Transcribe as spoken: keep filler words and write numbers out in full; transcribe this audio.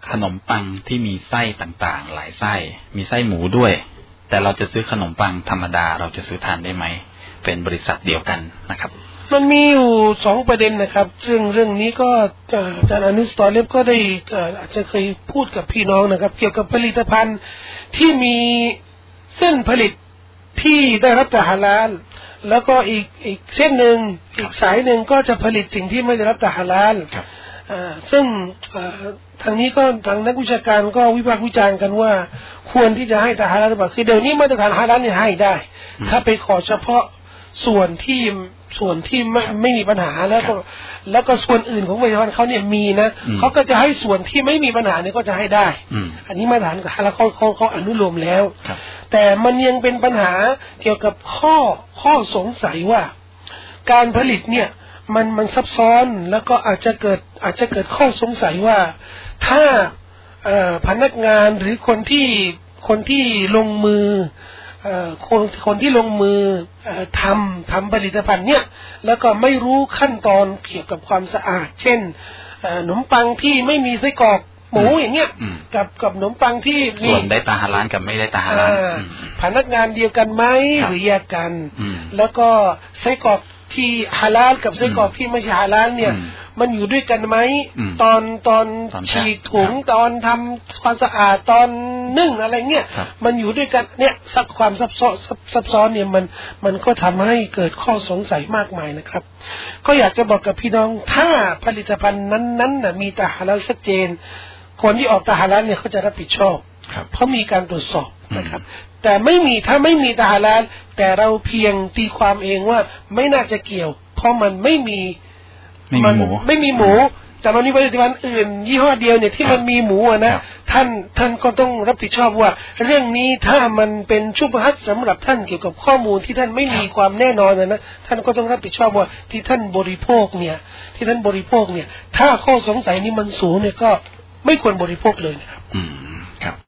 ขนมปังที่มีไส้ต่างๆหลายไส้มีไส้หมูด้วยแต่เราจะซื้อขนมปังธรรมดาเราจะซื้อทานได้ไหมเป็นบริษัทเดียวกันนะครับมันมีอยู่สองประเด็นนะครับเรื่องเรื่องนี้ก็อาจารย์อนิสตอเลฟก็ได้อาจจะเคยพูดกับพี่น้องนะครับเกี่ยวกับผลิตภัณฑ์ที่มีเส้นผลิตที่ได้รับแต่ฮาลาลแล้วก็อีกอีกเส้นหนึ่งอีกสายหนึ่งก็จะผลิตสิ่งที่ไม่ได้รับแต่ฮาลาลซึ่งทางนี้ก็ทางนักวิชาการก็วิพากษ์วิจารณ์กันว่าควรที่จะให้แต่ฮาลาลหรือเปล่าคือเดี๋ยวนี้มาตรฐานฮาลาลเนี่ยให้ได้ถ้าไปขอเฉพาะส่วนที่ส่วนที่ไม่ไม่มีปัญหาแล้วก็แล้วก็ส่วนอื่นของผลิตภัณฑ์เขาเนี่ยมีนะเขาก็จะให้ส่วนที่ไม่มีปัญหาเนี่ยก็จะให้ได้อันนี้มาตรฐานฮาลาลเขาเขาเขาอนุโลมแล้วแต่มันยังเป็นปัญหาเกี่ยวกับข้อข้อสงสัยว่าการผลิตเนี่ยมันมันซับซ้อนแล้วก็อาจจะเกิดอาจจะเกิดข้อสงสัยว่าถ้าพนักงานหรือคนที่คนที่ลงมือคนคนที่ลงมือทำทำผลิตภัณฑ์เนี่ยแล้วก็ไม่รู้ขั้นตอนเกี่ยวกับความสะอาดเช่นขนมปังที่ไม่มีไส้กรอกหมูอย่างเงี้ยกับกับขนมปังที่ส่วนได้ตาฮาลาลกับไม่ได้ตาฮาลาลพนักงานเดียวกันไหมหรือแยกกันแล้วก็ไส้กรอกที่ฮาลาลกับไส้กรอกที่ไม่ใช่ฮาลาลเนี่ยมันอยู่ด้วยกันไหมตอนตอนฉีกถุงตอนทำความสะอาดตอนนึ่งอะไรเงี้ยมันอยู่ด้วยกันเนี่ยสักความซับซ้อนซับซ้อนเนี่ยมันมันก็ทำให้เกิดข้อสงสัยมากมายนะครับก็อยากจะบอกกับพี่น้องถ้าผลิตภัณฑ์นั้นๆน่ะมีตาฮาลาลชัดเจนคนที่ออกตาฮาลาลเนี่ยเขาจะรับผิดชอบเพราะมีการตรวจสอบนะครับแต่ไม่มีถ้าไม่มีตาฮาลาลแต่เราเพียงตีความเองว่าไม่น่าจะเกี่ยวเพราะมันไม่มีไม่มีหมูไม่มีหมูแต่มันมีผลิตภัณฑ์อื่นยี่ห้อเดียวเนี่ยที่มันมีหมูอ่ะนะท่านท่านก็ต้องรับผิดชอบว่าเรื่องนี้ถ้ามันเป็นชุบฮัตสำหรับท่านเกี่ยวกับข้อมูลที่ท่านไม่มีความแน่นอนนะท่านก็ต้องรับผิดชอบว่าที่ท่านบริโภคเนี่ยที่ท่านบริโภคเนี่ยถ้าข้อสงสัยนี้มันสูงเนี่ยก็ไม่ควรบริโภคเลยนะครับ